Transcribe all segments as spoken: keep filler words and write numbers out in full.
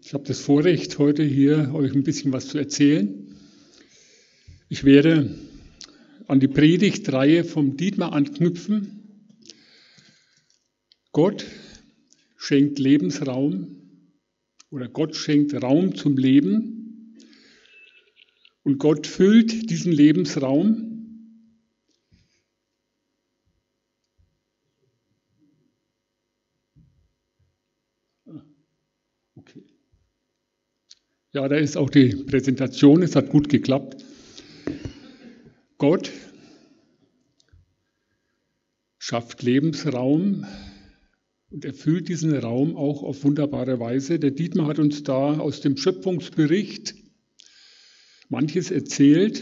Ich habe das Vorrecht, heute hier euch ein bisschen was zu erzählen. Ich werde an die Predigtreihe vom Dietmar anknüpfen. Gott schenkt Lebensraum oder Gott schenkt Raum zum Leben und Gott füllt diesen Lebensraum. Okay. Ja, da ist auch die Präsentation, es hat gut geklappt. Gott schafft Lebensraum und erfüllt diesen Raum auch auf wunderbare Weise. Der Dietmar hat uns da aus dem Schöpfungsbericht manches erzählt,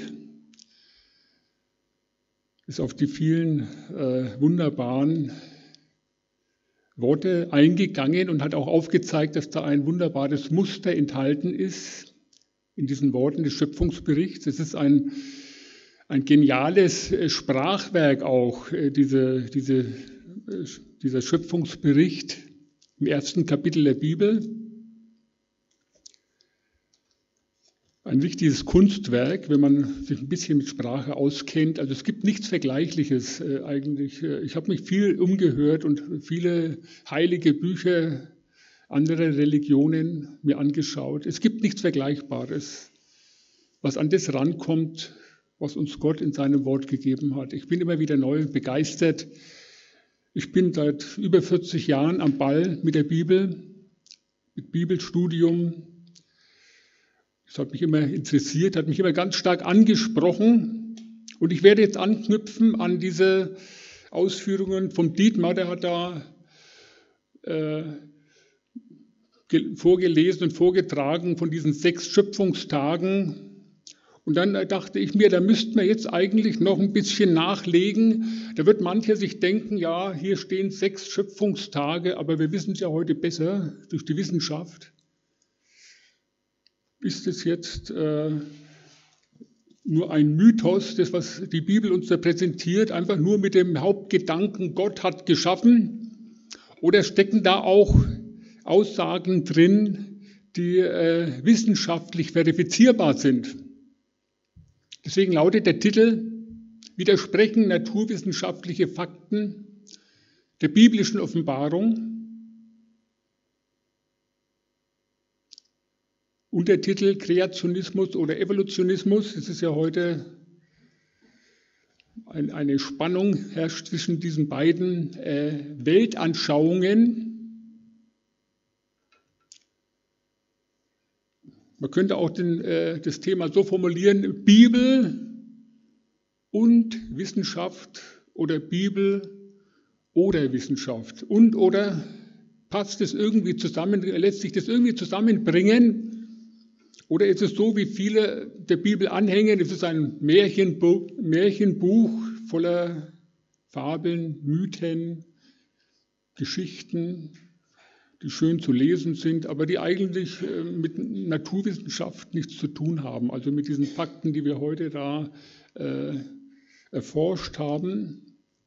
ist auf die vielen äh, wunderbaren Worte eingegangen und hat auch aufgezeigt, dass da ein wunderbares Muster enthalten ist in diesen Worten des Schöpfungsberichts. Es ist ein, ein geniales Sprachwerk auch, diese, diese, dieser Schöpfungsbericht im ersten Kapitel der Bibel. Ein richtiges Kunstwerk, wenn man sich ein bisschen mit Sprache auskennt. Also es gibt nichts Vergleichliches äh, eigentlich. Ich habe mich viel umgehört und viele heilige Bücher anderer Religionen mir angeschaut. Es gibt nichts Vergleichbares, was an das rankommt, was uns Gott in seinem Wort gegeben hat. Ich bin immer wieder neu begeistert. Ich bin seit über vierzig Jahren am Ball mit der Bibel, mit Bibelstudium. Das hat mich immer interessiert, hat mich immer ganz stark angesprochen. Und ich werde jetzt anknüpfen an diese Ausführungen vom Dietmar, der hat da äh, vorgelesen und vorgetragen von diesen sechs Schöpfungstagen. Und dann dachte ich mir, da müssten wir jetzt eigentlich noch ein bisschen nachlegen. Da wird mancher sich denken, ja, hier stehen sechs Schöpfungstage, aber wir wissen es ja heute besser durch die Wissenschaft. Ist es jetzt äh, nur ein Mythos, das, was die Bibel uns da präsentiert, einfach nur mit dem Hauptgedanken, Gott hat geschaffen? Oder stecken da auch Aussagen drin, die äh, wissenschaftlich verifizierbar sind? Deswegen lautet der Titel: Widersprechen naturwissenschaftliche Fakten der biblischen Offenbarung? Untertitel Kreationismus oder Evolutionismus. Es ist ja heute ein, eine Spannung herrscht zwischen diesen beiden äh, Weltanschauungen. Man könnte auch den, äh, das Thema so formulieren: Bibel und Wissenschaft oder Bibel oder Wissenschaft. Und oder passt es irgendwie zusammen, lässt sich das irgendwie zusammenbringen? Oder ist es so, wie viele der Bibel anhängen, es ist ein Märchenbuch, Märchenbuch voller Fabeln, Mythen, Geschichten, die schön zu lesen sind, aber die eigentlich mit Naturwissenschaft nichts zu tun haben, also mit diesen Fakten, die wir heute da äh, erforscht haben.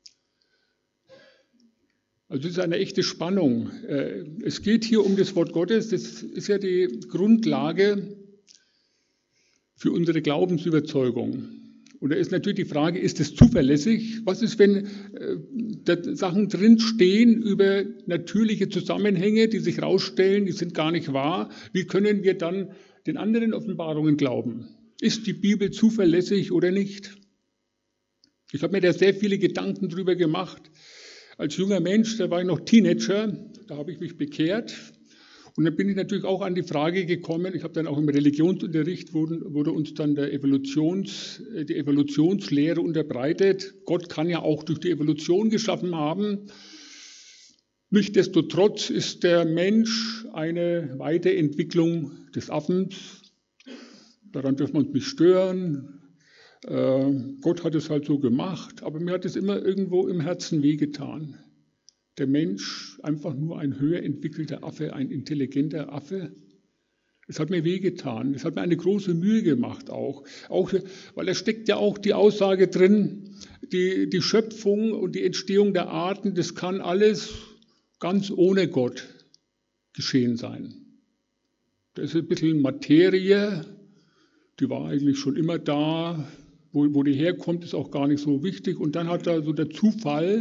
Also es ist eine echte Spannung. Es geht hier um das Wort Gottes, das ist ja die Grundlage für unsere Glaubensüberzeugung. Und da ist natürlich die Frage, ist es zuverlässig? Was ist, wenn äh, da Sachen drinstehen über natürliche Zusammenhänge, die sich herausstellen, die sind gar nicht wahr? Wie können wir dann den anderen Offenbarungen glauben? Ist die Bibel zuverlässig oder nicht? Ich habe mir da sehr viele Gedanken drüber gemacht. Als junger Mensch, da war ich noch Teenager, da habe ich mich bekehrt. Und dann bin ich natürlich auch an die Frage gekommen, ich habe dann auch im Religionsunterricht, wurde, wurde uns dann der Evolutions, die Evolutionslehre unterbreitet. Gott kann ja auch durch die Evolution geschaffen haben. Nichtsdestotrotz ist der Mensch eine Weiterentwicklung des Affens. Daran dürfen wir uns nicht stören. Äh, Gott hat es halt so gemacht, aber mir hat es immer irgendwo im Herzen wehgetan. Der Mensch, einfach nur ein höher entwickelter Affe, ein intelligenter Affe. Es hat mir wehgetan, es hat mir eine große Mühe gemacht auch. Auch weil da steckt ja auch die Aussage drin, die, die Schöpfung und die Entstehung der Arten, das kann alles ganz ohne Gott geschehen sein. Da ist ein bisschen Materie, die war eigentlich schon immer da. Wo, wo die herkommt, ist auch gar nicht so wichtig. Und dann hat da so der Zufall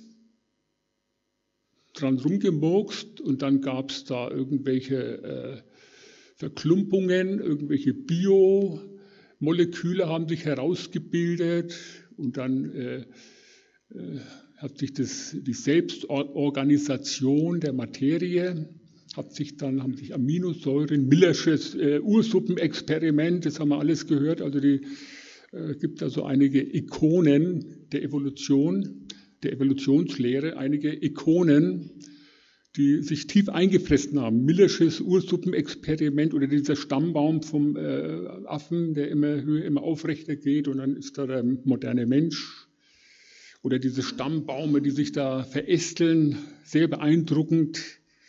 dran rumgemurkst und dann gab es da irgendwelche äh, Verklumpungen, irgendwelche Biomoleküle haben sich herausgebildet und dann äh, äh, hat sich das, die Selbstorganisation der Materie, hat sich dann, haben sich Aminosäuren, Millersches äh, Ursuppenexperiment, das haben wir alles gehört, also die Es gibt also einige Ikonen der Evolution, der Evolutionslehre, einige Ikonen, die sich tief eingefressen haben. Millersches Ursuppenexperiment oder dieser Stammbaum vom äh, Affen, der immer höher, immer aufrechter geht und dann ist da der moderne Mensch. Oder diese Stammbaume, die sich da verästeln, sehr beeindruckend.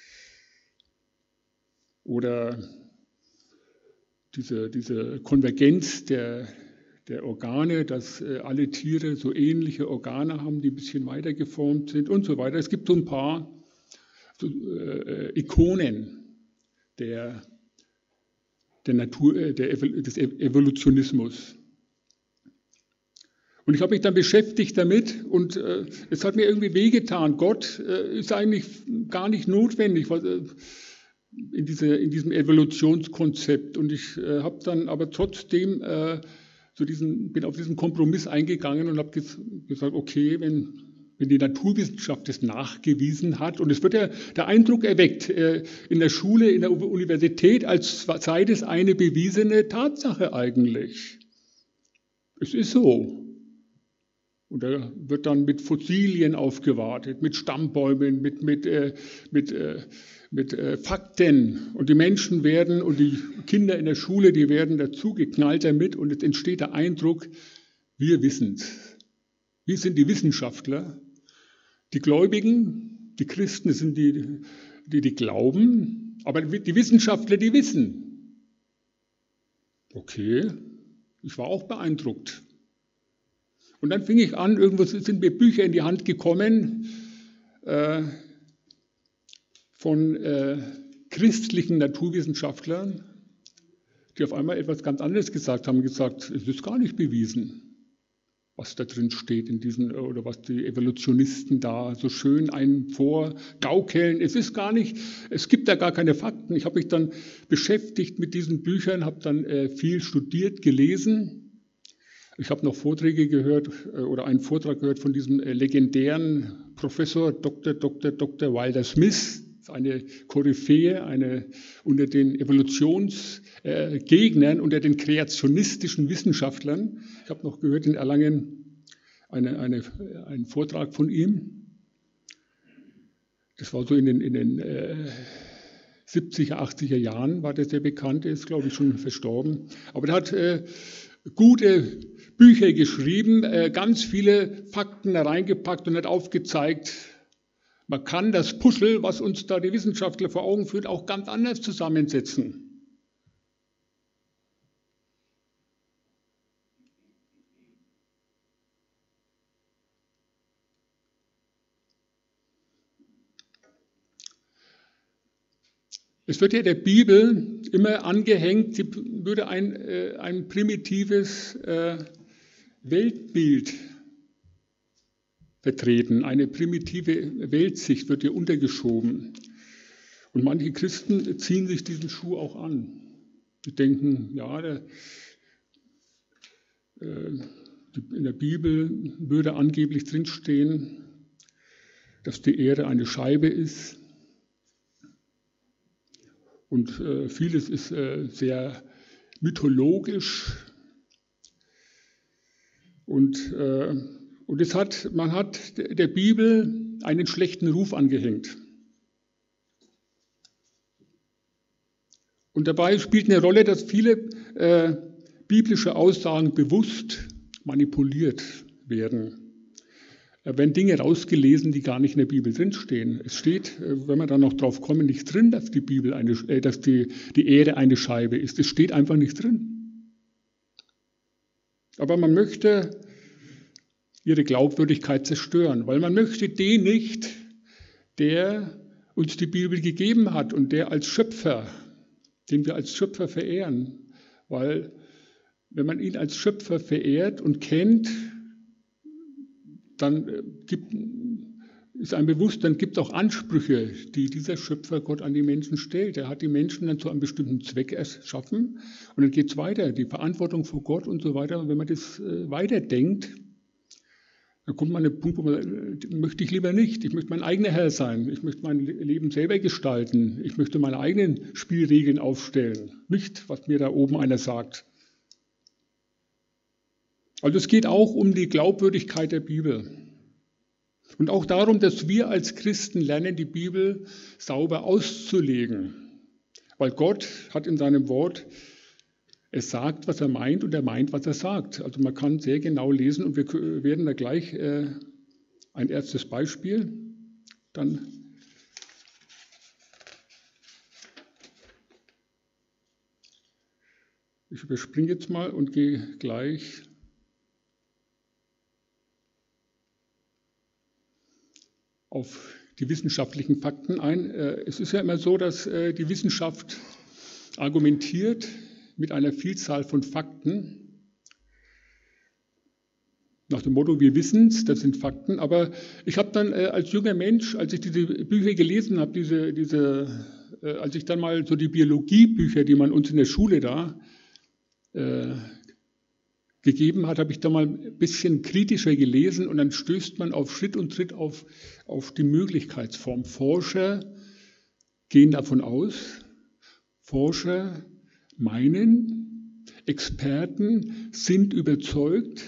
Oder diese, diese Konvergenz der der Organe, dass äh, alle Tiere so ähnliche Organe haben, die ein bisschen weiter geformt sind und so weiter. Es gibt so ein paar so, äh, Ikonen der, der Natur, äh, der, des Evolutionismus. Und ich habe mich dann beschäftigt damit und äh, es hat mir irgendwie wehgetan. Gott äh, ist eigentlich gar nicht notwendig was, äh, in, diese, in diesem Evolutionskonzept. Und ich äh, habe dann aber trotzdem äh, So diesen, bin auf diesen Kompromiss eingegangen und habe gesagt, okay, wenn, wenn die Naturwissenschaft das nachgewiesen hat, und es wird ja der Eindruck erweckt äh, in der Schule, in der Universität, als sei das eine bewiesene Tatsache eigentlich. Es ist so. Und da wird dann mit Fossilien aufgewartet, mit Stammbäumen, mit, mit, äh, mit, äh, mit äh, Fakten. Und die Menschen werden und die Kinder in der Schule, die werden dazu geknallt damit und es entsteht der Eindruck, wir wissen's. Wir sind die Wissenschaftler. Die Gläubigen, die Christen, das sind die, die, die glauben, aber die Wissenschaftler, die wissen. Okay, ich war auch beeindruckt. Und dann fing ich an, irgendwo sind mir Bücher in die Hand gekommen äh, von äh, christlichen Naturwissenschaftlern, die auf einmal etwas ganz anderes gesagt haben, gesagt, es ist gar nicht bewiesen, was da drin steht in diesen, oder was die Evolutionisten da so schön einen vorgaukeln. Es ist gar nicht, es gibt da gar keine Fakten. Ich habe mich dann beschäftigt mit diesen Büchern, habe dann äh, viel studiert, gelesen. Ich habe noch Vorträge gehört oder einen Vortrag gehört von diesem legendären Professor Doktor Doktor Doktor Wilder Smith, eine Koryphäe, eine unter den Evolutionsgegnern, unter den kreationistischen Wissenschaftlern. Ich habe noch gehört in Erlangen eine, eine, einen Vortrag von ihm. Das war so in den, in den äh, siebziger, achtziger Jahren, war der sehr bekannt, ist glaube ich schon verstorben. Aber der hat äh, gute Bücher geschrieben, ganz viele Fakten da reingepackt und hat aufgezeigt, man kann das Puzzle, was uns da die Wissenschaftler vor Augen führt, auch ganz anders zusammensetzen. Es wird ja der Bibel immer angehängt, sie würde ein, ein primitives Weltbild vertreten, eine primitive Weltsicht wird ihr untergeschoben. Und manche Christen ziehen sich diesen Schuh auch an. Sie denken, ja, der, äh, in der Bibel würde angeblich drinstehen, dass die Erde eine Scheibe ist. Und äh, vieles ist äh, sehr mythologisch. Und, äh, und es hat, man hat der Bibel einen schlechten Ruf angehängt. Und dabei spielt eine Rolle, dass viele äh, biblische Aussagen bewusst manipuliert werden. Da werden Dinge rausgelesen, die gar nicht in der Bibel drinstehen. Es steht, wenn wir da noch drauf kommen, nicht drin, dass die Bibel eine, äh, dass die, die Erde eine Scheibe ist. Es steht einfach nicht drin. Aber man möchte ihre Glaubwürdigkeit zerstören, weil man möchte den nicht, der uns die Bibel gegeben hat und der als Schöpfer, den wir als Schöpfer verehren. Weil wenn man ihn als Schöpfer verehrt und kennt, dann gibt, ist einem bewusst, dann gibt es auch Ansprüche, die dieser Schöpfer Gott an die Menschen stellt. Er hat die Menschen dann zu einem bestimmten Zweck erschaffen und dann geht es weiter, die Verantwortung vor Gott und so weiter. Und wenn man das äh, weiterdenkt, dann kommt man an den Punkt, wo man, äh, möchte ich lieber nicht. Ich möchte mein eigener Herr sein. Ich möchte mein Leben selber gestalten. Ich möchte meine eigenen Spielregeln aufstellen. Nicht, was mir da oben einer sagt. Also es geht auch um die Glaubwürdigkeit der Bibel. Und auch darum, dass wir als Christen lernen, die Bibel sauber auszulegen. Weil Gott hat in seinem Wort, es sagt, was er meint und er meint, was er sagt. Also man kann sehr genau lesen und wir werden da gleich äh, ein erstes Beispiel dann ich überspringe jetzt mal und gehe gleich auf die wissenschaftlichen Fakten ein. Es ist ja immer so, dass die Wissenschaft argumentiert mit einer Vielzahl von Fakten. Nach dem Motto, wir wissen es, das sind Fakten. Aber ich habe dann als junger Mensch, als ich diese Bücher gelesen habe, diese, diese, als ich dann mal so die Biologiebücher, die man uns in der Schule da äh, gegeben hat, habe ich da mal ein bisschen kritischer gelesen und dann stößt man auf Schritt und Tritt auf, auf die Möglichkeitsform. Forscher gehen davon aus, Forscher meinen, Experten sind überzeugt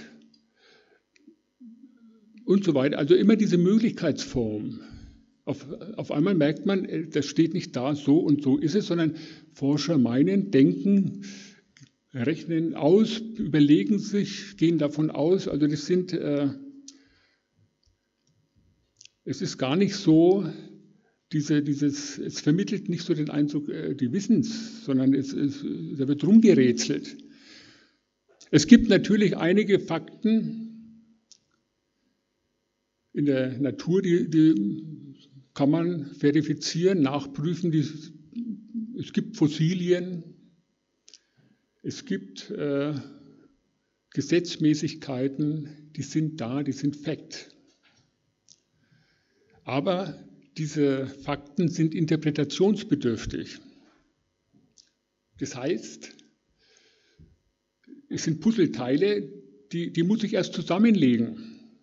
und so weiter. Also immer diese Möglichkeitsform. Auf, auf einmal merkt man, das steht nicht da, so und so ist es, sondern Forscher meinen, denken, rechnen aus, überlegen sich, gehen davon aus. Also das sind, äh, es ist gar nicht so, diese, dieses, es vermittelt nicht so den Eindruck, äh, die wissen es, sondern es, es, da wird rumgerätselt. Es gibt natürlich einige Fakten in der Natur, die, die kann man verifizieren, nachprüfen. Die, es gibt Fossilien. Es gibt äh, Gesetzmäßigkeiten, die sind da, die sind Fakt. Aber diese Fakten sind interpretationsbedürftig. Das heißt, es sind Puzzleteile, die, die muss ich erst zusammenlegen.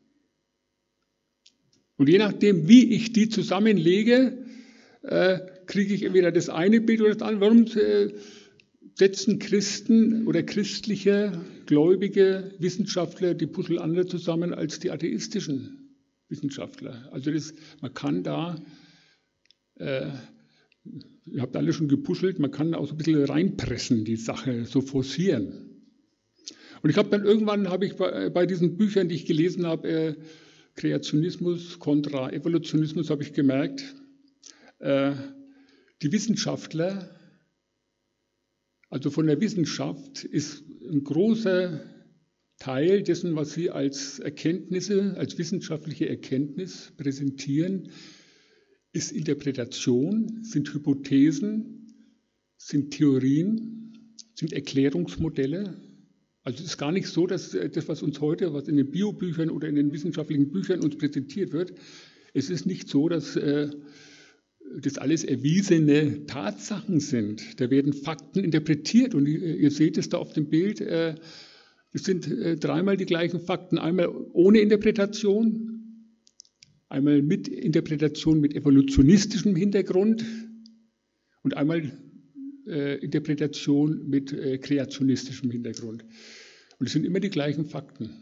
Und je nachdem, wie ich die zusammenlege, äh, kriege ich entweder das eine Bild oder das andere. Warum äh, setzen Christen oder christliche, gläubige Wissenschaftler die Puzzle anders zusammen als die atheistischen Wissenschaftler? Also das, man kann da, äh, ihr habt alle schon gepuzzelt, man kann auch so ein bisschen reinpressen, die Sache, so forcieren. Und ich habe dann irgendwann, habe ich bei, bei diesen Büchern, die ich gelesen habe, äh, Kreationismus kontra Evolutionismus, habe ich gemerkt, äh, die Wissenschaftler, also von der Wissenschaft ist ein großer Teil dessen, was sie als Erkenntnisse, als wissenschaftliche Erkenntnis präsentieren, ist Interpretation, sind Hypothesen, sind Theorien, sind Erklärungsmodelle. Also es ist gar nicht so, dass das, was uns heute, was in den Biobüchern oder in den wissenschaftlichen Büchern uns präsentiert wird, es ist nicht so, dass äh, das alles erwiesene Tatsachen sind. Da werden Fakten interpretiert und ihr seht es da auf dem Bild, äh, es sind äh, dreimal die gleichen Fakten, einmal ohne Interpretation, einmal mit Interpretation mit evolutionistischem Hintergrund und einmal äh, Interpretation mit äh, kreationistischem Hintergrund. Und es sind immer die gleichen Fakten.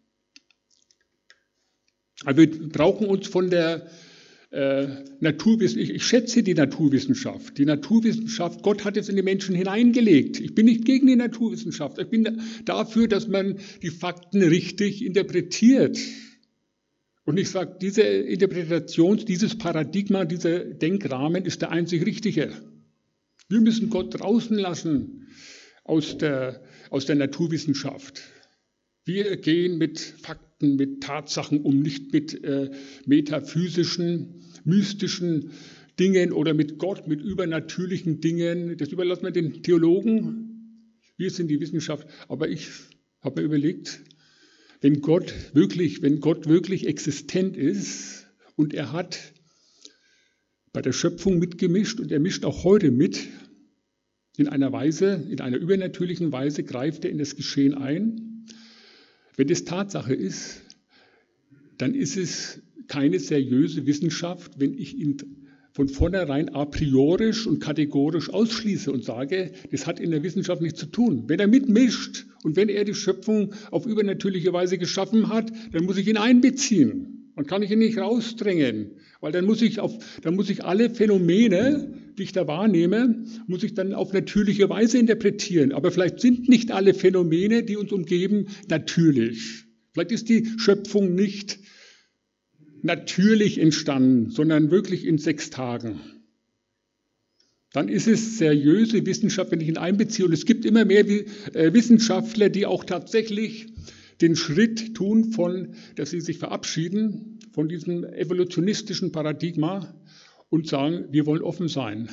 Aber wir brauchen uns von der äh, Naturwissenschaft, ich, ich schätze die Naturwissenschaft. Die Naturwissenschaft, Gott hat es in die Menschen hineingelegt. Ich bin nicht gegen die Naturwissenschaft. Ich bin da, dafür, dass man die Fakten richtig interpretiert. Und ich sage, diese Interpretation, dieses Paradigma, dieser Denkrahmen ist der einzig richtige. Wir müssen Gott draußen lassen aus der, aus der Naturwissenschaft. Wir gehen mit Fakten, mit Tatsachen um, nicht mit äh, metaphysischen, mystischen Dingen oder mit Gott, mit übernatürlichen Dingen. Das überlassen wir den Theologen. Wir sind die Wissenschaft. Aber ich habe mir überlegt, wenn Gott wirklich, wenn Gott wirklich existent ist und er hat bei der Schöpfung mitgemischt und er mischt auch heute mit, in einer Weise, in einer übernatürlichen Weise greift er in das Geschehen ein. Wenn das Tatsache ist, dann ist es keine seriöse Wissenschaft, wenn ich ihn von vornherein a priorisch und kategorisch ausschließe und sage, das hat in der Wissenschaft nichts zu tun. Wenn er mitmischt und wenn er die Schöpfung auf übernatürliche Weise geschaffen hat, dann muss ich ihn einbeziehen. Dann kann ich ihn nicht rausdrängen, weil dann muss ich auf, dann muss ich alle Phänomene, die ich da wahrnehme, muss ich dann auf natürliche Weise interpretieren. Aber vielleicht sind nicht alle Phänomene, die uns umgeben, natürlich. Vielleicht ist die Schöpfung nicht natürlich entstanden, sondern wirklich in sechs Tagen. Dann ist es seriöse Wissenschaft, wenn ich ihn einbeziehe. Und es gibt immer mehr Wissenschaftler, die auch tatsächlich den Schritt tun, von, dass sie sich verabschieden von diesem evolutionistischen Paradigma und sagen, wir wollen offen sein.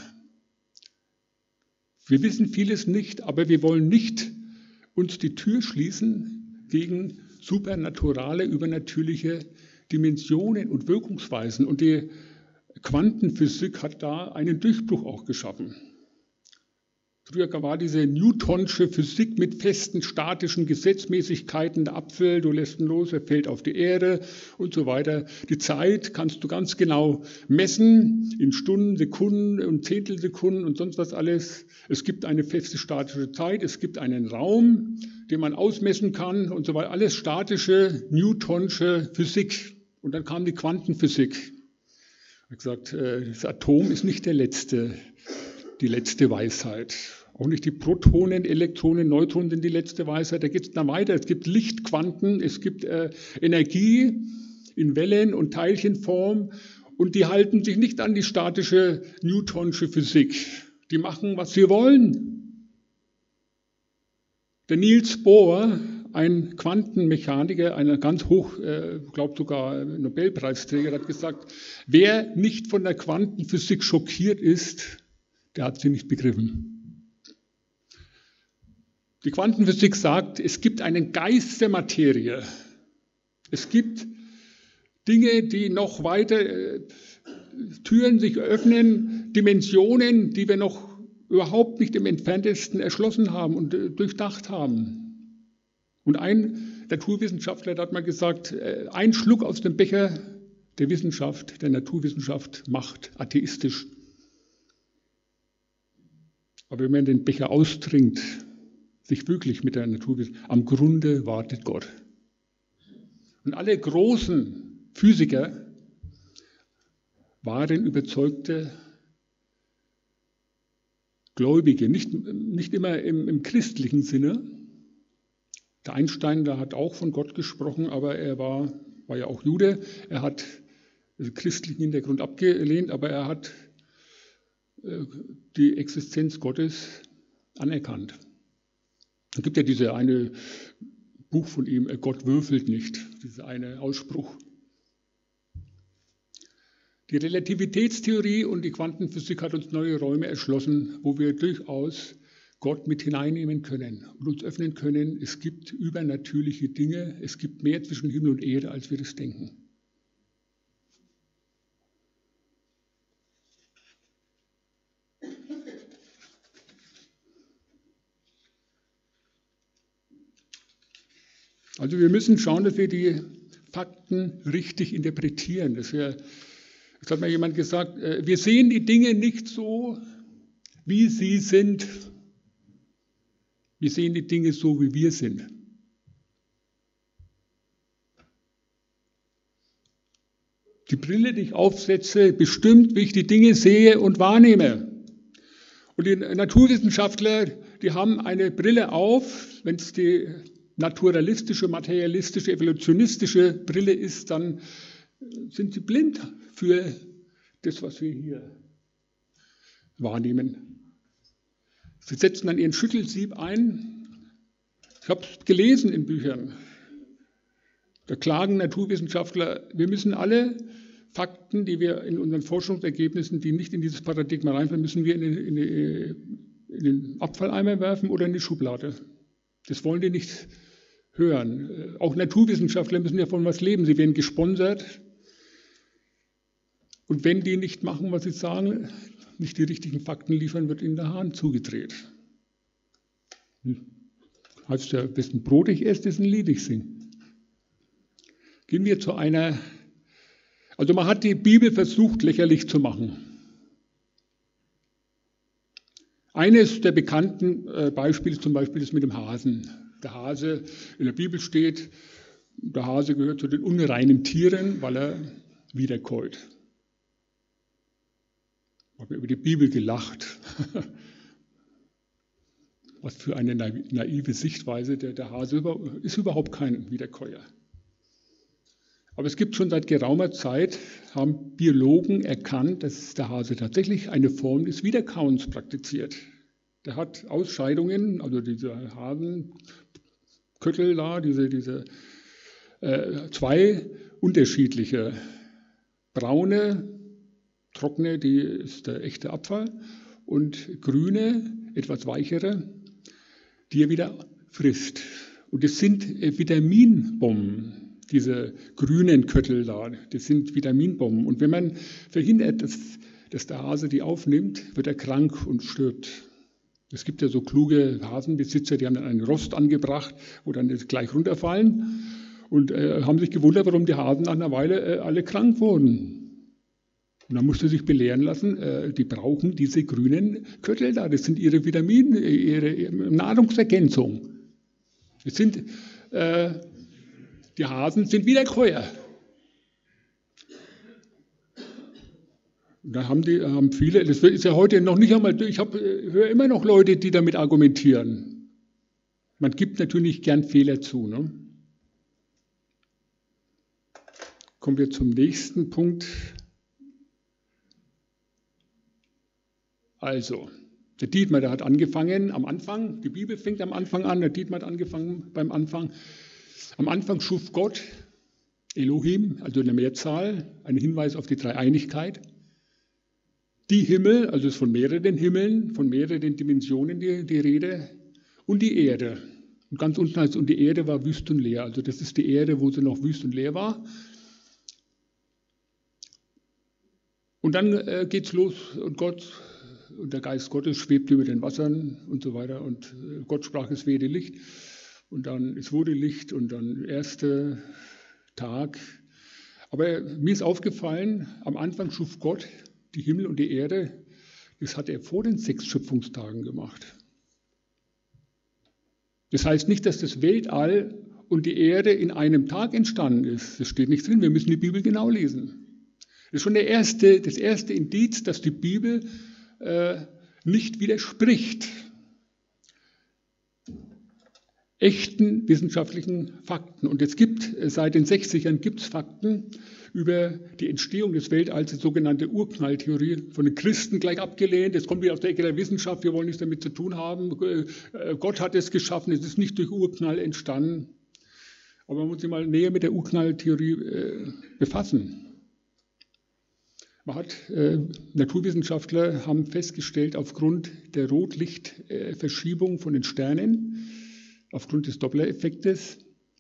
Wir wissen vieles nicht, aber wir wollen nicht uns die Tür schließen gegen supernaturale, übernatürliche Dimensionen und Wirkungsweisen. Und die Quantenphysik hat da einen Durchbruch auch geschaffen. Früher war diese Newtonsche Physik mit festen statischen Gesetzmäßigkeiten, der Apfel, du lässt ihn los, er fällt auf die Erde und so weiter. Die Zeit kannst du ganz genau messen, in Stunden, Sekunden und Zehntelsekunden und sonst was alles. Es gibt eine feste statische Zeit, es gibt einen Raum, den man ausmessen kann und so weiter. Alles statische, Newtonsche Physik. Und dann kam die Quantenphysik. Er hat gesagt, das Atom ist nicht der letzte, die letzte Weisheit. Auch nicht die Protonen, Elektronen, Neutronen sind die letzte Weisheit. Da geht es dann weiter. Es gibt Lichtquanten, es gibt äh, Energie in Wellen- und Teilchenform und die halten sich nicht an die statische Newtonsche Physik. Die machen, was sie wollen. Der Niels Bohr, ein Quantenmechaniker, einer ganz hoch, äh, glaube sogar Nobelpreisträger, hat gesagt, wer nicht von der Quantenphysik schockiert ist, der hat sie nicht begriffen. Die Quantenphysik sagt, es gibt einen Geist der Materie. Es gibt Dinge, die noch weiter, äh, Türen sich öffnen, Dimensionen, die wir noch überhaupt nicht im Entferntesten erschlossen haben und äh, durchdacht haben. Und ein Naturwissenschaftler hat mal gesagt, äh, ein Schluck aus dem Becher der Wissenschaft, der Naturwissenschaft macht atheistisch. Aber wenn man den Becher austrinkt, sich wirklich mit der Naturwissenschaft, am Grunde wartet Gott. Und alle großen Physiker waren überzeugte Gläubige, nicht, nicht immer im, im christlichen Sinne. Der Einstein, der hat auch von Gott gesprochen, aber er war, war ja auch Jude. Er hat den christlichen Hintergrund abgelehnt, aber er hat die Existenz Gottes anerkannt. Es gibt ja dieses eine Buch von ihm, Gott würfelt nicht, dieser eine Ausspruch. Die Relativitätstheorie und die Quantenphysik hat uns neue Räume erschlossen, wo wir durchaus Gott mit hineinnehmen können und uns öffnen können. Es gibt übernatürliche Dinge, es gibt mehr zwischen Himmel und Erde, als wir das denken. Also wir müssen schauen, dass wir die Fakten richtig interpretieren. Dass wir, es hat mal jemand gesagt, wir sehen die Dinge nicht so, wie sie sind. Wir sehen die Dinge so, wie wir sind. Die Brille, die ich aufsetze, bestimmt, wie ich die Dinge sehe und wahrnehme. Und die Naturwissenschaftler, die haben eine Brille auf, wenn es die naturalistische, materialistische, evolutionistische Brille ist, dann sind sie blind für das, was wir hier wahrnehmen. Sie setzen dann ihren Schüttelsieb ein. Ich habe es gelesen in Büchern. Da klagen Naturwissenschaftler, wir müssen alle Fakten, die wir in unseren Forschungsergebnissen, die nicht in dieses Paradigma reinfallen, müssen wir in den, in, den, in den Abfalleimer werfen oder in die Schublade. Das wollen die nicht hören. Auch Naturwissenschaftler müssen ja von was leben. Sie werden gesponsert. Und wenn die nicht machen, was sie sagen, nicht die richtigen Fakten liefern, wird ihnen der Hahn zugedreht. Heißt ja, wessen Brot ich esse, dessen Lied ich singe. Gehen wir zu einer, also man hat die Bibel versucht, lächerlich zu machen. Eines der bekannten Beispiele zum Beispiel ist mit dem Hasen. Der Hase, in der Bibel steht, der Hase gehört zu den unreinen Tieren, weil er wiederkäut. Ich habe über die Bibel gelacht. Was für eine naive Sichtweise, der, der Hase ist überhaupt kein Wiederkäuer. Aber es gibt schon seit geraumer Zeit, haben Biologen erkannt, dass der Hase tatsächlich eine Form des Wiederkauens praktiziert. Der hat Ausscheidungen, also diese Hasenköttel da, diese, diese äh, zwei unterschiedliche braune, trockene, die ist der echte Abfall, und grüne, etwas weichere, die er wieder frisst. Und das sind Vitaminbomben. Diese grünen Köttel da, das sind Vitaminbomben. Und wenn man verhindert, dass, dass der Hase die aufnimmt, wird er krank und stirbt. Es gibt ja so kluge Hasenbesitzer, die haben dann einen Rost angebracht, wo dann das gleich runterfallen und äh, haben sich gewundert, warum die Hasen nach einer Weile äh, alle krank wurden. Und dann musste sich belehren lassen, äh, die brauchen diese grünen Köttel da, das sind ihre Vitamine, ihre Nahrungsergänzung. Das sind... Äh, Die Hasen sind Wiederkäuer. Und da haben, die, haben viele, das ist ja heute noch nicht einmal, ich hab, höre immer noch Leute, die damit argumentieren. Man gibt natürlich gern Fehler zu. Ne? Kommen wir zum nächsten Punkt. Also, der Dietmar, der hat angefangen am Anfang, die Bibel fängt am Anfang an, der Dietmar hat angefangen beim Anfang. Am Anfang schuf Gott, Elohim, also in der Mehrzahl, ein Hinweis auf die Dreieinigkeit. Die Himmel, also es ist von mehreren Himmeln, von mehreren Dimensionen die, die Rede, und die Erde. Und ganz unten heißt es, und die Erde war wüst und leer. Also das ist die Erde, wo sie noch wüst und leer war. Und dann äh, geht's los und Gott und der Geist Gottes schwebt über den Wassern und so weiter. Und äh, Gott sprach, es werde Licht. Und dann, es wurde Licht und dann erster Tag. Aber mir ist aufgefallen, am Anfang schuf Gott die Himmel und die Erde. Das hat er vor den sechs Schöpfungstagen gemacht. Das heißt nicht, dass das Weltall und die Erde in einem Tag entstanden ist. Das steht nicht drin, wir müssen die Bibel genau lesen. Das ist schon der erste, das erste Indiz, dass die Bibel äh, nicht widerspricht echten wissenschaftlichen Fakten. Und es gibt, seit den sechzigern gibt es Fakten über die Entstehung des Weltalls, die sogenannte Urknalltheorie, von den Christen gleich abgelehnt. Es kommt wieder aus der Ecke der Wissenschaft, wir wollen nichts damit zu tun haben. Gott hat es geschaffen, es ist nicht durch Urknall entstanden. Aber man muss sich mal näher mit der Urknalltheorie äh, befassen. Man hat, äh, Naturwissenschaftler haben festgestellt, aufgrund der Rotlichtverschiebung von den Sternen, aufgrund des Doppler-Effektes,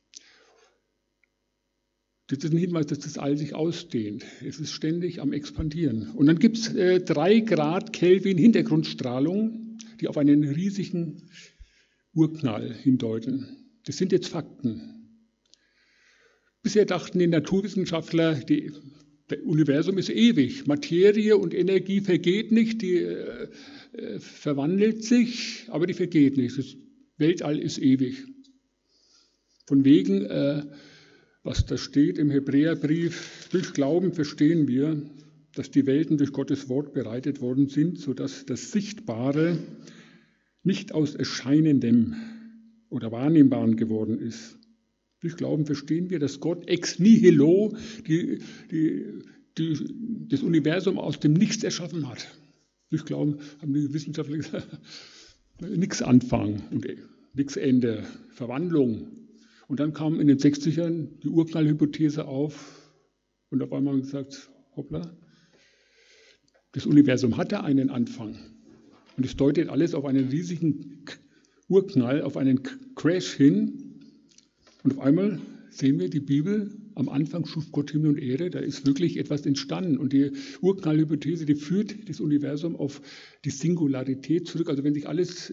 das ist ein Hinweis, dass das All sich ausdehnt. Es ist ständig am Expandieren. Und dann gibt es äh, drei Grad Kelvin Hintergrundstrahlung, die auf einen riesigen Urknall hindeuten. Das sind jetzt Fakten. Bisher dachten die Naturwissenschaftler, die, das Universum ist ewig. Materie und Energie vergeht nicht, die äh, äh, verwandelt sich, aber die vergeht nicht. Das Weltall ist ewig. Von wegen, äh, was da steht im Hebräerbrief, durch Glauben verstehen wir, dass die Welten durch Gottes Wort bereitet worden sind, sodass das Sichtbare nicht aus Erscheinendem oder Wahrnehmbaren geworden ist. Durch Glauben verstehen wir, dass Gott ex nihilo die, die, die, das Universum aus dem Nichts erschaffen hat. Durch Glauben haben die Wissenschaftler gesagt, nichts Anfang und nichts Ende, Verwandlung. Und dann kam in den sechzigern die Urknallhypothese auf und auf einmal haben wir gesagt, hoppla. Das Universum hatte einen Anfang. Und es deutet alles auf einen riesigen Urknall, auf einen Crash hin. Und auf einmal sehen wir die Bibel, am Anfang schuf Gott Himmel und Erde, da ist wirklich etwas entstanden. Und die Urknallhypothese, die führt das Universum auf die Singularität zurück. Also wenn sich alles,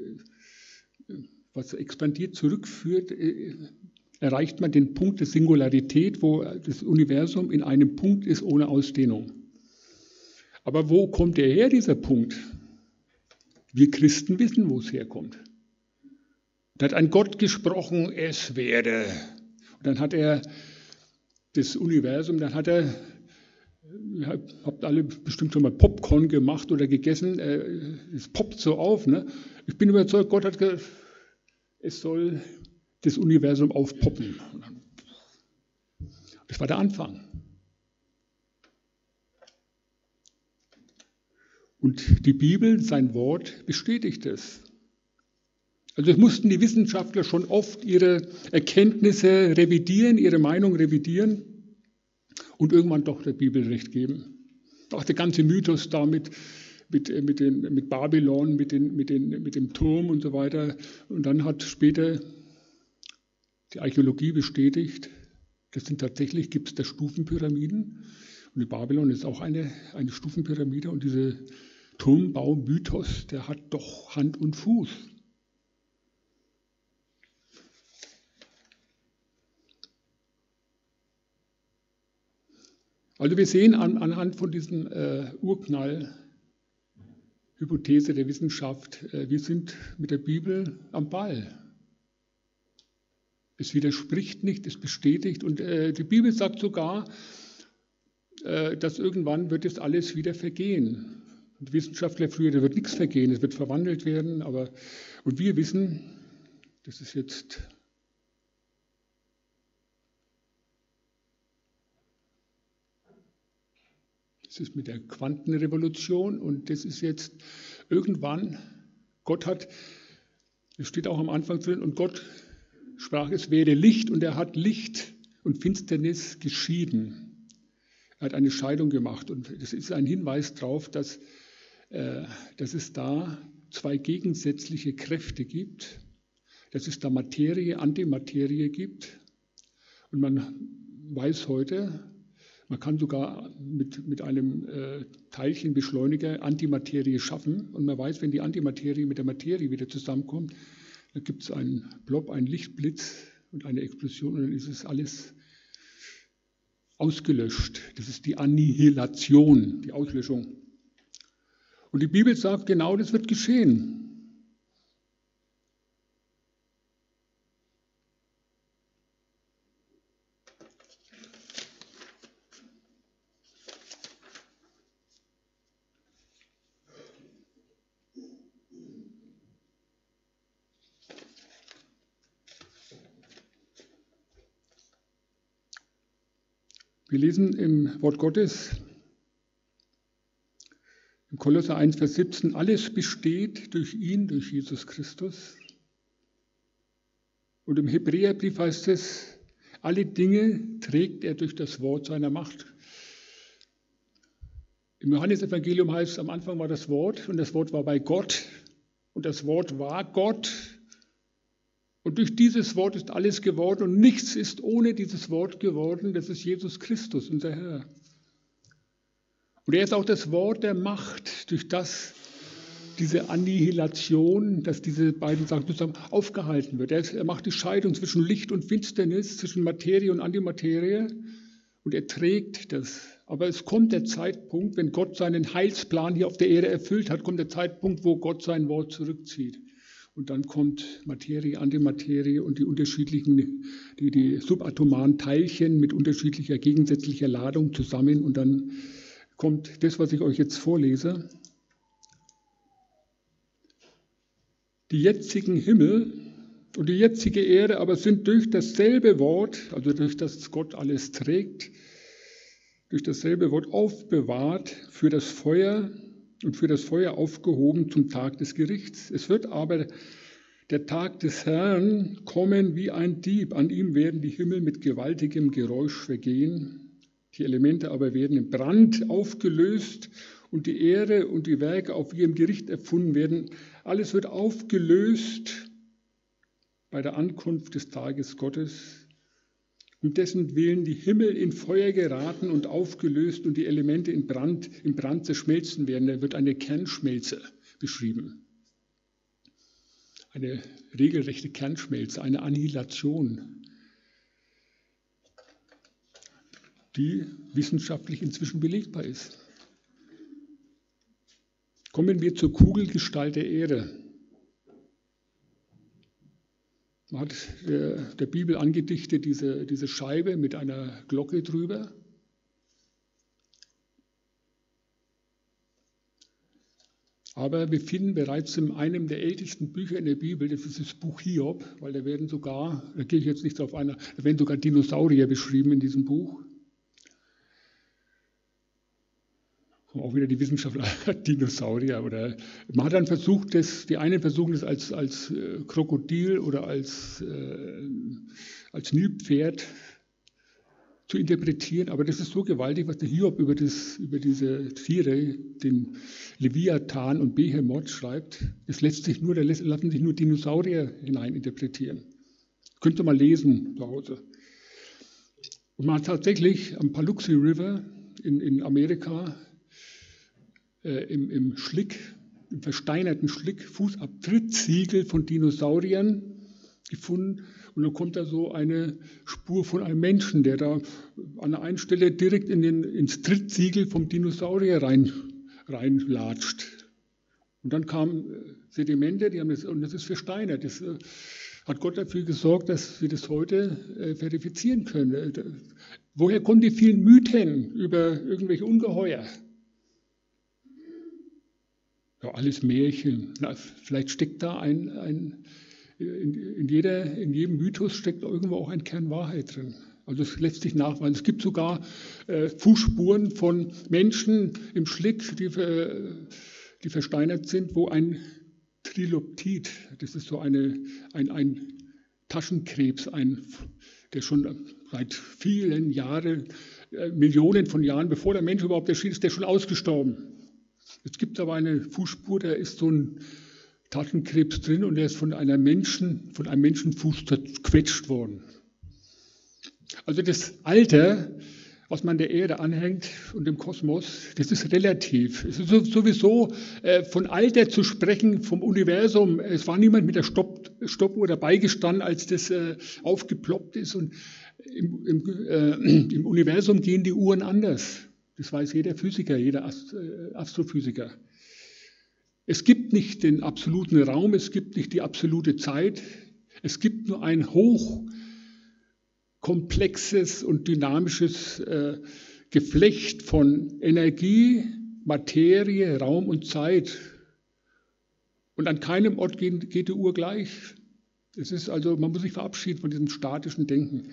was expandiert, zurückführt, erreicht man den Punkt der Singularität, wo das Universum in einem Punkt ist ohne Ausdehnung. Aber wo kommt der her, dieser Punkt? Wir Christen wissen, wo es herkommt. Da hat ein Gott gesprochen, es werde. Und dann hat er das Universum, dann hat er, ihr habt alle bestimmt schon mal Popcorn gemacht oder gegessen, es poppt so auf. Ne? Ich bin überzeugt, Gott hat gesagt, es soll das Universum aufpoppen. Das war der Anfang. Und die Bibel, sein Wort, bestätigt es. Also es mussten die Wissenschaftler schon oft ihre Erkenntnisse revidieren, ihre Meinung revidieren und irgendwann doch der Bibel recht geben. Auch der ganze Mythos da mit, mit, mit, den, mit Babylon, mit, den, mit, den, mit dem Turm und so weiter. Und dann hat später die Archäologie bestätigt, das sind tatsächlich, gibt es da Stufenpyramiden. Und die Babylon ist auch eine, eine Stufenpyramide und diese Turmbau-Mythos, der hat doch Hand und Fuß. Also wir sehen an, anhand von diesem äh, Urknall-Hypothese der Wissenschaft, äh, wir sind mit der Bibel am Ball. Es widerspricht nicht, es bestätigt. Und äh, die Bibel sagt sogar, äh, dass irgendwann wird es alles wieder vergehen. Und Wissenschaftler früher, da wird nichts vergehen, es wird verwandelt werden. Aber, und wir wissen, das ist jetzt das ist mit der Quantenrevolution und das ist jetzt irgendwann, Gott hat, es steht auch am Anfang drin, und Gott sprach, es werde Licht, und er hat Licht und Finsternis geschieden. Er hat eine Scheidung gemacht und das ist ein Hinweis darauf, dass, äh, dass es da zwei gegensätzliche Kräfte gibt, dass es da Materie, Antimaterie gibt und man weiß heute, man kann sogar mit, mit einem äh, Teilchenbeschleuniger Antimaterie schaffen und man weiß, wenn die Antimaterie mit der Materie wieder zusammenkommt, da gibt es einen Blob, einen Lichtblitz und eine Explosion und dann ist es alles ausgelöscht. Das ist die Annihilation, die Auslöschung. Und die Bibel sagt, genau das wird geschehen. Wir lesen im Wort Gottes, im Kolosser eins, Vers siebzehn, alles besteht durch ihn, durch Jesus Christus. Und im Hebräerbrief heißt es, alle Dinge trägt er durch das Wort seiner Macht. Im Johannesevangelium heißt es, am Anfang war das Wort und das Wort war bei Gott und das Wort war Gott. Und durch dieses Wort ist alles geworden und nichts ist ohne dieses Wort geworden. Das ist Jesus Christus, unser Herr. Und er ist auch das Wort der Macht, durch das diese Annihilation, dass diese beiden Sachen zusammen aufgehalten wird. Er, ist, er macht die Scheidung zwischen Licht und Finsternis, zwischen Materie und Antimaterie und er trägt das. Aber es kommt der Zeitpunkt, wenn Gott seinen Heilsplan hier auf der Erde erfüllt hat, kommt der Zeitpunkt, wo Gott sein Wort zurückzieht. Und dann kommt Materie, Antimaterie und die unterschiedlichen, die, die subatomaren Teilchen mit unterschiedlicher gegensätzlicher Ladung zusammen. Und dann kommt das, was ich euch jetzt vorlese. Die jetzigen Himmel und die jetzige Erde aber sind durch dasselbe Wort, also durch das Gott alles trägt, durch dasselbe Wort aufbewahrt für das Feuer und für das Feuer aufgehoben zum Tag des Gerichts. Es wird aber der Tag des Herrn kommen wie ein Dieb. An ihm werden die Himmel mit gewaltigem Geräusch vergehen Die Elemente aber werden im Brand aufgelöst und die Ehre und die Werke auf ihrem Gericht erfunden werden. Alles wird aufgelöst bei der Ankunft des Tages Gottes, um dessen Willen die Himmel in Feuer geraten und aufgelöst und die Elemente in Brand, im Brand zerschmelzen werden. Da wird eine Kernschmelze beschrieben. Eine regelrechte Kernschmelze, eine Annihilation, die wissenschaftlich inzwischen belegbar ist. Kommen wir zur Kugelgestalt der Erde. Man hat der, der Bibel angedichtet diese, diese Scheibe mit einer Glocke drüber. Aber wir finden bereits in einem der ältesten Bücher in der Bibel, das ist das Buch Hiob, weil da werden sogar, da gehe ich jetzt nicht drauf ein, da werden sogar Dinosaurier beschrieben in diesem Buch. Auch wieder die Wissenschaftler, Dinosaurier. Oder man hat dann versucht, das, die einen versuchen es als, als äh, Krokodil oder als, äh, als Nilpferd zu interpretieren, aber das ist so gewaltig, was der Hiob über, das, über diese Tiere, den Leviathan und Behemoth schreibt. Es lässt sich nur, da lassen sich nur Dinosaurier hineininterpretieren. Könnt ihr mal lesen zu Hause. Und man hat tatsächlich am Paluxy River in, in Amerika äh, im, im Schlick, im versteinerten Schlick, Fußabtrittsiegel von Dinosauriern gefunden. Und dann kommt da so eine Spur von einem Menschen, der da an der einen Stelle direkt in den, ins Trittsiegel vom Dinosaurier rein, reinlatscht. Und dann kamen Sedimente, die haben das, und das ist versteinert. Das äh, hat Gott dafür gesorgt, dass wir das heute äh, verifizieren können. Äh, woher kommen die vielen Mythen über irgendwelche Ungeheuer? Ja, alles Märchen. Na, vielleicht steckt da ein... ein In, in, jeder, in jedem Mythos steckt irgendwo auch ein Kern Wahrheit drin. Also es lässt sich nachweisen. Es gibt sogar äh, Fußspuren von Menschen im Schlick, die, äh, die versteinert sind, wo ein Triloptid, das ist so eine, ein, ein Taschenkrebs, ein, der schon seit vielen Jahren, äh, Millionen von Jahren, bevor der Mensch überhaupt erschien, ist der schon ausgestorben. Es gibt aber eine Fußspur, da ist so ein Taschenkrebs drin und er ist von, einer Menschen, von einem Menschenfuß zerquetscht worden. Also das Alter, was man der Erde anhängt und dem Kosmos, das ist relativ. Es ist sowieso äh, von Alter zu sprechen, vom Universum. Es war niemand mit der Stopp, Stoppuhr dabei gestanden, als das äh, aufgeploppt ist. Und im, im, äh, im Universum gehen die Uhren anders. Das weiß jeder Physiker, jeder Ast, äh, Astrophysiker. Es gibt nicht den absoluten Raum, es gibt nicht die absolute Zeit, es gibt nur ein hochkomplexes und dynamisches äh, Geflecht von Energie, Materie, Raum und Zeit. Und an keinem Ort geht, geht die Uhr gleich. Es ist also, man muss sich verabschieden von diesem statischen Denken.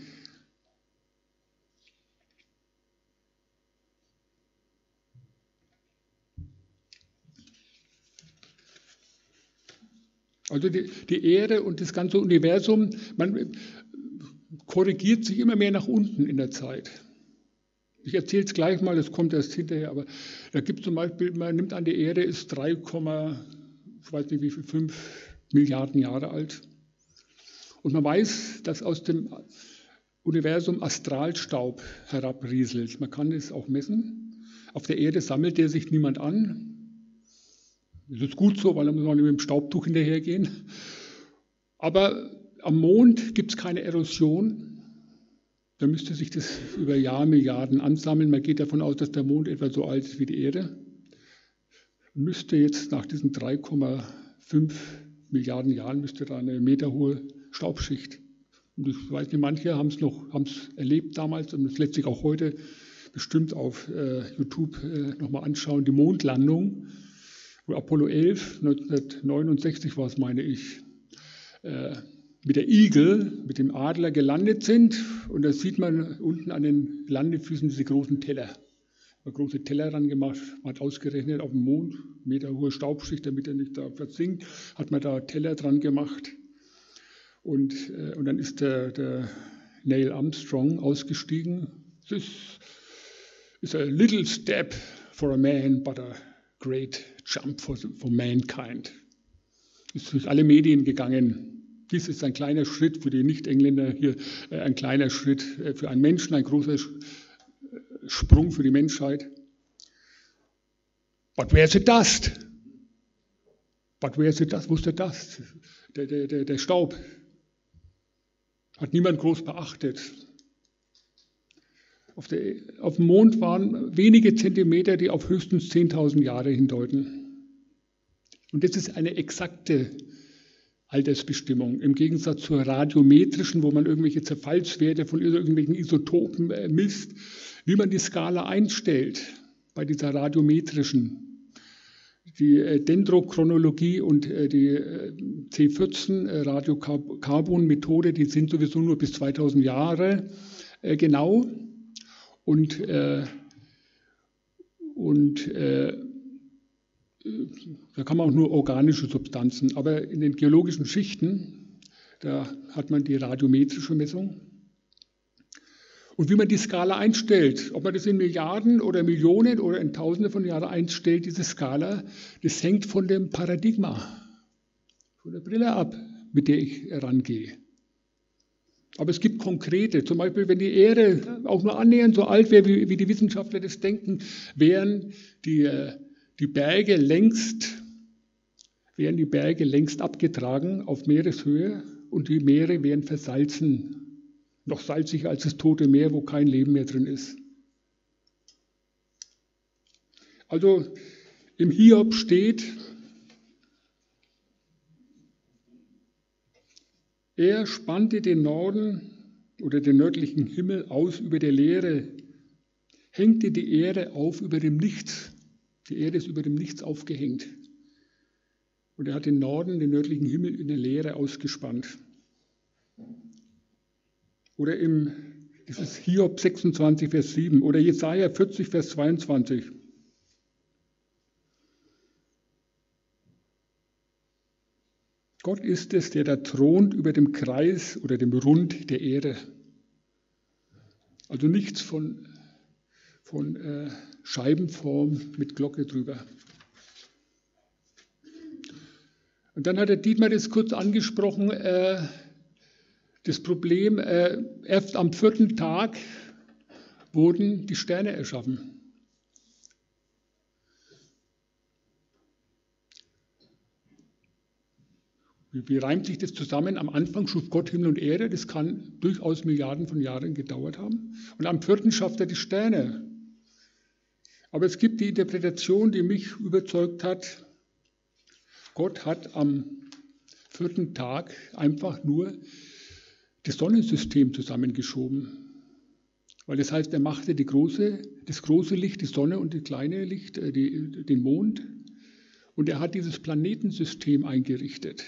Also die, die Erde und das ganze Universum, man korrigiert sich immer mehr nach unten in der Zeit. Ich erzähle es gleich mal, das kommt erst hinterher, aber da gibt es zum Beispiel, man nimmt an, die Erde ist drei, ich weiß nicht wie viel, fünf Milliarden Jahre alt. Und man weiß, dass aus dem Universum Astralstaub herabrieselt. Man kann es auch messen. Auf der Erde sammelt der sich niemand an. Das ist gut so, weil da muss man nicht mit dem Staubtuch hinterhergehen. Aber am Mond gibt es keine Erosion. Da müsste sich das über Jahrmilliarden ansammeln. Man geht davon aus, dass der Mond etwa so alt ist wie die Erde. Müsste jetzt nach diesen drei Komma fünf Milliarden Jahren müsste da eine meterhohe Staubschicht. Und ich weiß nicht, manche haben es noch haben's erlebt damals und das lässt sich auch heute bestimmt auf äh, YouTube äh, nochmal anschauen. Die Mondlandung. Apollo elf, neunzehnhundertneunundsechzig war es, meine ich, äh, mit der Eagle, mit dem Adler gelandet sind. Und da sieht man unten an den Landefüßen diese großen Teller. Man hat große Teller ran gemacht, man hat ausgerechnet auf dem Mond, Meter hohe Staubschicht, damit er nicht da versinkt, hat man da Teller dran gemacht. Und, äh, und dann ist der, der Neil Armstrong ausgestiegen. Das ist It's a little step for a man, but a great jump for, for mankind. Ist durch alle Medien gegangen. Dies ist ein kleiner Schritt für die Nicht-Engländer hier, äh, ein kleiner Schritt äh, für einen Menschen, ein großer Sprung für die Menschheit. But where's the dust? But where's the dust? Wo ist der Dust? Der, der, der, der Staub. Hat niemand groß beachtet. Auf, der, auf dem Mond waren wenige Zentimeter, die auf höchstens zehntausend Jahre hindeuten. Und das ist eine exakte Altersbestimmung, im Gegensatz zur radiometrischen, wo man irgendwelche Zerfallswerte von irgendwelchen Isotopen äh, misst, wie man die Skala einstellt bei dieser radiometrischen. Die äh, Dendrochronologie und äh, die äh, C vierzehn äh, Radiokarbon-Methode, die sind sowieso nur bis zweitausend Jahre äh, genau. Und, äh, und äh, da kann man auch nur organische Substanzen, aber in den geologischen Schichten, da hat man die radiometrische Messung. Und wie man die Skala einstellt, ob man das in Milliarden oder Millionen oder in Tausende von Jahren einstellt, diese Skala, das hängt von dem Paradigma, von der Brille ab, mit der ich herangehe. Aber es gibt konkrete, zum Beispiel, wenn die Erde auch nur annähernd so alt wäre, wie, wie die Wissenschaftler das denken, wären die, die Berge längst, wären die Berge längst abgetragen auf Meereshöhe und die Meere wären versalzen. Noch salziger als das Tote Meer, wo kein Leben mehr drin ist. Also im Hiob steht, er spannte den Norden oder den nördlichen Himmel aus über der Leere, hängte die Erde auf über dem Nichts. Die Erde ist über dem Nichts aufgehängt. Und er hat den Norden, den nördlichen Himmel in der Leere ausgespannt. Oder im, das ist Hiob sechsundzwanzig, Vers sieben oder Jesaja vierzig, Vers zweiundzwanzig. Gott ist es, der da thront über dem Kreis oder dem Rund der Erde. Also nichts von, von äh, Scheibenform mit Glocke drüber. Und dann hat der Dietmar das kurz angesprochen, äh, das Problem, äh, erst am vierten Tag wurden die Sterne erschaffen. Wie, wie reimt sich das zusammen? Am Anfang schuf Gott Himmel und Erde, das kann durchaus Milliarden von Jahren gedauert haben. Und am vierten schafft er die Sterne. Aber es gibt die Interpretation, die mich überzeugt hat, Gott hat am vierten Tag einfach nur das Sonnensystem zusammengeschoben. Weil das heißt, er machte die große, das große Licht, die Sonne und das kleine Licht, äh, die, den Mond. Und er hat dieses Planetensystem eingerichtet.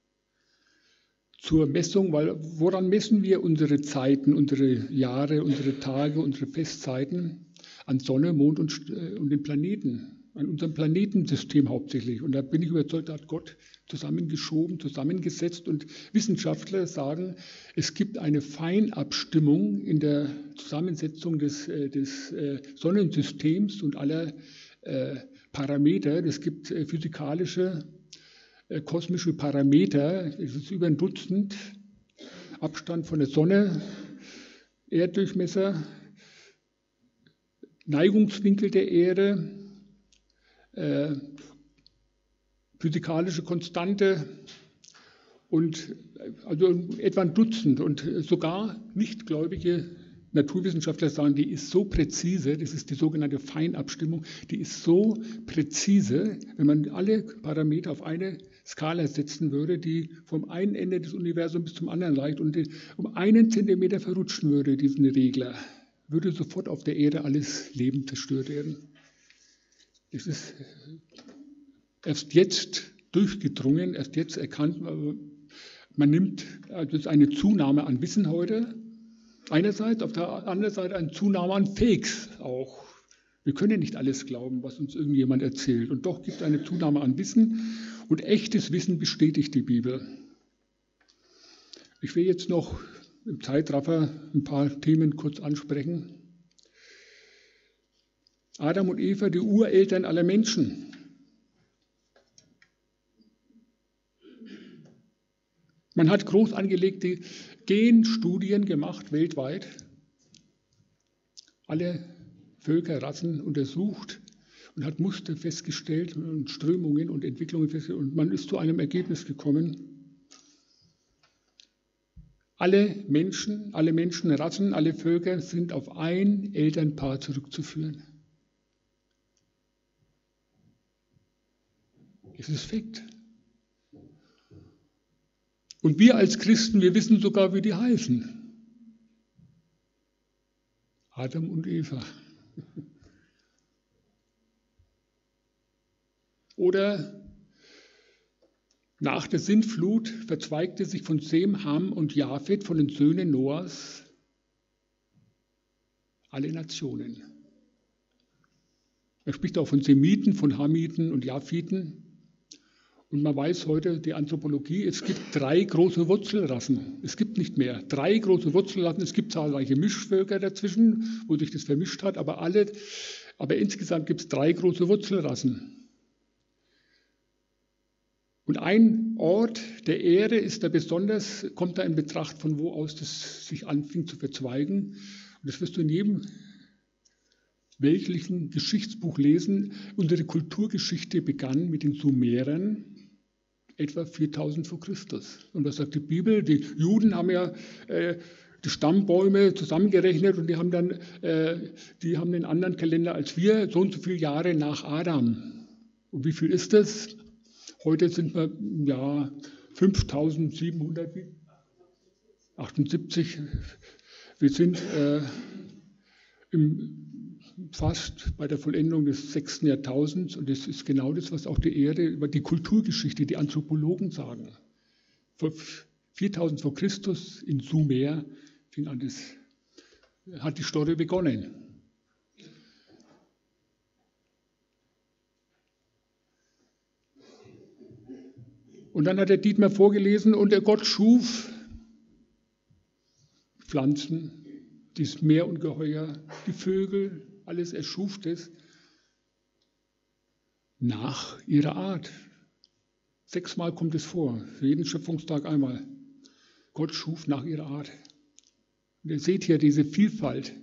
Zur Messung, weil woran messen wir unsere Zeiten, unsere Jahre, unsere Tage, unsere Festzeiten? An Sonne, Mond und, äh, und den Planeten. An unserem Planetensystem hauptsächlich. Und da bin ich überzeugt, da hat Gott zusammengeschoben, zusammengesetzt. Und Wissenschaftler sagen, es gibt eine Feinabstimmung in der Zusammensetzung des, des Sonnensystems und aller Parameter. Es gibt physikalische, kosmische Parameter, es ist über ein Dutzend, Abstand von der Sonne, Erddurchmesser, Neigungswinkel der Erde, Äh, physikalische Konstante und also etwa ein Dutzend und sogar nichtgläubige Naturwissenschaftler sagen, die ist so präzise, das ist die sogenannte Feinabstimmung, die ist so präzise, wenn man alle Parameter auf eine Skala setzen würde, die vom einen Ende des Universums bis zum anderen reicht und um einen Zentimeter verrutschen würde, diesen Regler, würde sofort auf der Erde alles Leben zerstört werden. Es ist erst jetzt durchgedrungen, erst jetzt erkannt, man nimmt, also es ist eine Zunahme an Wissen heute, einerseits, auf der anderen Seite eine Zunahme an Fakes auch. Wir können nicht alles glauben, was uns irgendjemand erzählt. Und doch gibt es eine Zunahme an Wissen und echtes Wissen bestätigt die Bibel. Ich will jetzt noch im Zeitraffer ein paar Themen kurz ansprechen. Adam und Eva, die Ureltern aller Menschen. Man hat groß angelegte Genstudien gemacht, weltweit. Alle Völker, Rassen untersucht und hat Muster festgestellt und Strömungen und Entwicklungen festgestellt. Und man ist zu einem Ergebnis gekommen. Alle Menschen, alle Menschenrassen, alle Völker sind auf ein Elternpaar zurückzuführen. Es ist Fakt. Und wir als Christen, wir wissen sogar, wie die heißen. Adam und Eva. Oder nach der Sintflut verzweigte sich von Sem, Ham und Japhet, von den Söhnen Noahs, alle Nationen. Er spricht auch von Semiten, von Hamiten und Japhiten. Und man weiß heute, die Anthropologie, es gibt drei große Wurzelrassen. Es gibt nicht mehr. Drei große Wurzelrassen. Es gibt zahlreiche Mischvölker dazwischen, wo sich das vermischt hat, aber, alle, aber insgesamt gibt es drei große Wurzelrassen. Und ein Ort der Erde ist da besonders, kommt da in Betracht, von wo aus das sich anfing zu verzweigen. Und das wirst du in jedem weltlichen Geschichtsbuch lesen. Unsere Kulturgeschichte begann mit den Sumerern, etwa viertausend vor Christus. Und was sagt die Bibel? Die Juden haben ja äh, die Stammbäume zusammengerechnet und die haben dann äh, die haben einen anderen Kalender als wir, so und so viele Jahre nach Adam. Und wie viel ist das? Heute sind wir ja fünftausendsiebenhundertachtundsiebzig. Wir sind äh, im fast bei der Vollendung des sechsten Jahrtausends, und das ist genau das, was auch die Erde über die Kulturgeschichte, die Anthropologen sagen. Vor viertausend vor Christus in Sumer fing an, das hat die Story begonnen. Und dann hat der Dietmar vorgelesen, und der Gott schuf Pflanzen, das Meerungeheuer, die Vögel, alles erschuf das nach ihrer Art. Sechsmal kommt es vor, für jeden Schöpfungstag einmal. Gott schuf nach ihrer Art. Und ihr seht hier diese Vielfalt.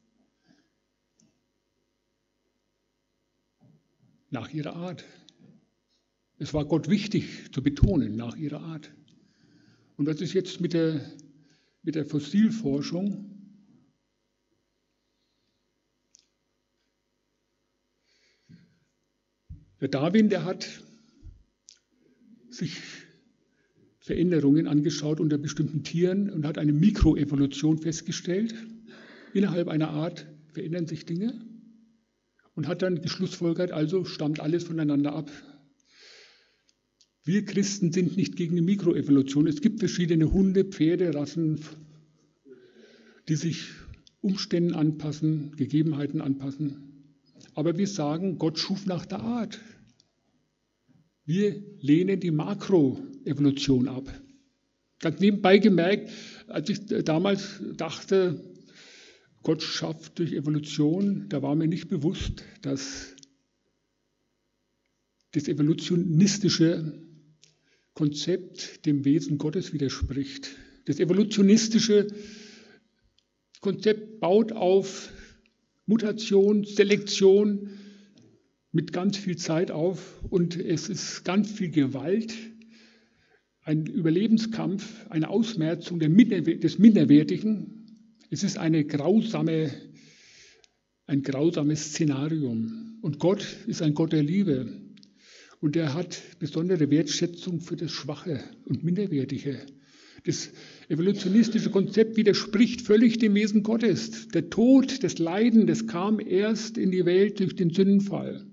Nach ihrer Art. Es war Gott wichtig zu betonen, nach ihrer Art. Und was ist jetzt mit der, mit der Fossilforschung? Der Darwin, der hat sich Veränderungen angeschaut unter bestimmten Tieren und hat eine Mikroevolution festgestellt. Innerhalb einer Art verändern sich Dinge und hat dann geschlussfolgert, also stammt alles voneinander ab. Wir Christen sind nicht gegen die Mikroevolution. Es gibt verschiedene Hunde, Pferde, Rassen, die sich Umständen anpassen, Gegebenheiten anpassen. Aber wir sagen, Gott schuf nach der Art. Wir lehnen die Makroevolution ab. Ganz nebenbei gemerkt, als ich damals dachte, Gott schafft durch Evolution, da war mir nicht bewusst, dass das evolutionistische Konzept dem Wesen Gottes widerspricht. Das evolutionistische Konzept baut auf Mutation, Selektion mit ganz viel Zeit auf, und es ist ganz viel Gewalt, ein Überlebenskampf, eine Ausmerzung der Minder, des Minderwertigen. Es ist eine grausame, ein grausames Szenarium. Und Gott ist ein Gott der Liebe. Und er hat besondere Wertschätzung für das Schwache und Minderwertige. Das evolutionistische Konzept widerspricht völlig dem Wesen Gottes. Der Tod, das Leiden, das kam erst in die Welt durch den Sündenfall.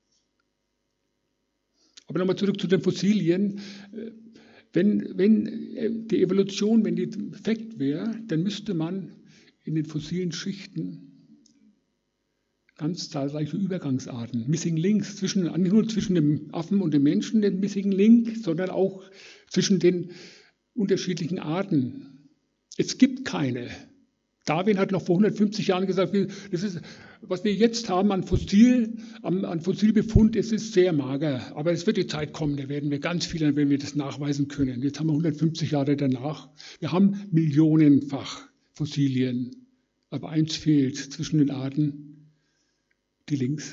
Aber nochmal zurück zu den Fossilien. Wenn, wenn die Evolution, wenn die Fakt wäre, dann müsste man in den fossilen Schichten ganz zahlreiche Übergangsarten, Missing Links, zwischen, nicht nur zwischen dem Affen und dem Menschen, den Missing Link, sondern auch zwischen den unterschiedlichen Arten. Es gibt keine. Darwin hat noch vor hundertfünfzig Jahren gesagt, das ist was wir jetzt haben an, Fossil, an, an Fossilbefund, es ist sehr mager. Aber es wird die Zeit kommen, da werden wir ganz viel, wenn wir das nachweisen können. Jetzt haben wir hundertfünfzig Jahre danach. Wir haben millionenfach Fossilien. Aber eins fehlt zwischen den Arten, die links.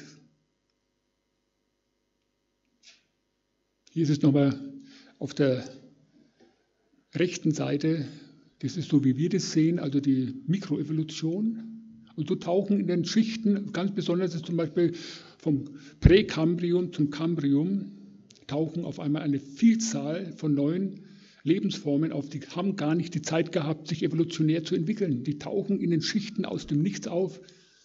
Hier ist es nochmal auf der rechten Seite, das ist so, wie wir das sehen, also die Mikroevolution. Und so tauchen in den Schichten, ganz besonders ist zum Beispiel vom Präkambrium zum Kambrium, tauchen auf einmal eine Vielzahl von neuen Lebensformen auf, die haben gar nicht die Zeit gehabt, sich evolutionär zu entwickeln. Die tauchen in den Schichten aus dem Nichts auf.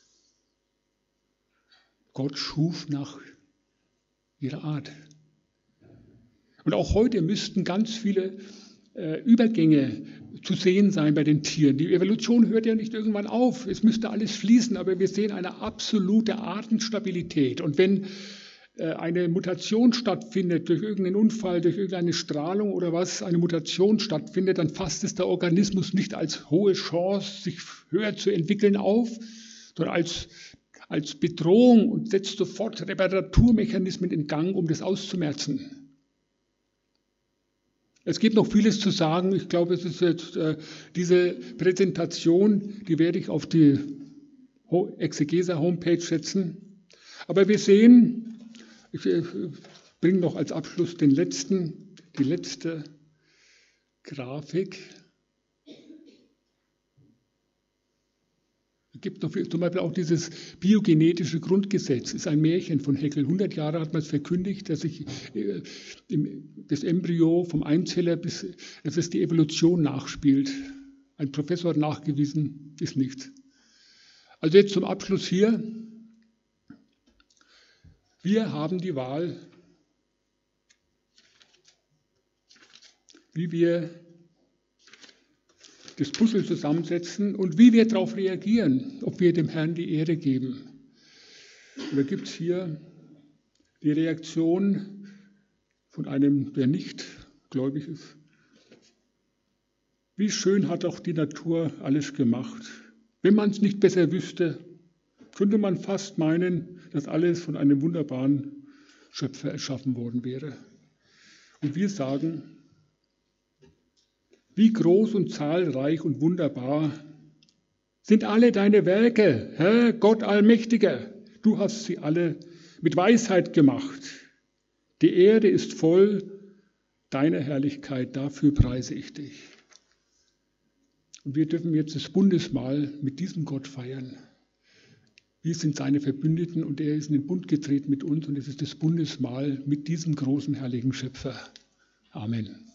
Gott schuf nach ihrer Art. Und auch heute müssten ganz viele äh, Übergänge zu sehen sein bei den Tieren. Die Evolution hört ja nicht irgendwann auf. Es müsste alles fließen, aber wir sehen eine absolute Artenstabilität. Und wenn äh, eine Mutation stattfindet, durch irgendeinen Unfall, durch irgendeine Strahlung oder was, eine Mutation stattfindet, dann fasst es der Organismus nicht als hohe Chance, sich höher zu entwickeln auf, sondern als, als Bedrohung und setzt sofort Reparaturmechanismen in Gang, um das auszumerzen. Es gibt noch vieles zu sagen. Ich glaube, es ist jetzt äh, diese Präsentation, die werde ich auf die Exegesa-Homepage setzen. Aber wir sehen, ich äh, bringe noch als Abschluss den letzten, die letzte Grafik. Es gibt noch zum Beispiel auch dieses biogenetische Grundgesetz, ist ein Märchen von Haeckel. hundert Jahre hat man es verkündigt, dass sich äh, das Embryo vom Einzeller bis, dass es die Evolution nachspielt. Ein Professor hat nachgewiesen, ist nichts. Also jetzt zum Abschluss hier. Wir haben die Wahl, wie wir das Puzzle zusammensetzen und wie wir darauf reagieren, ob wir dem Herrn die Ehre geben. Und da gibt es hier die Reaktion von einem, der nicht gläubig ist. Wie schön hat auch die Natur alles gemacht. Wenn man es nicht besser wüsste, könnte man fast meinen, dass alles von einem wunderbaren Schöpfer erschaffen worden wäre. Und wir sagen, wie groß und zahlreich und wunderbar sind alle deine Werke, Herr Gott Allmächtiger. Du hast sie alle mit Weisheit gemacht. Die Erde ist voll deiner Herrlichkeit, dafür preise ich dich. Und wir dürfen jetzt das Bundesmahl mit diesem Gott feiern. Wir sind seine Verbündeten und er ist in den Bund getreten mit uns und es ist das Bundesmahl mit diesem großen, herrlichen Schöpfer. Amen.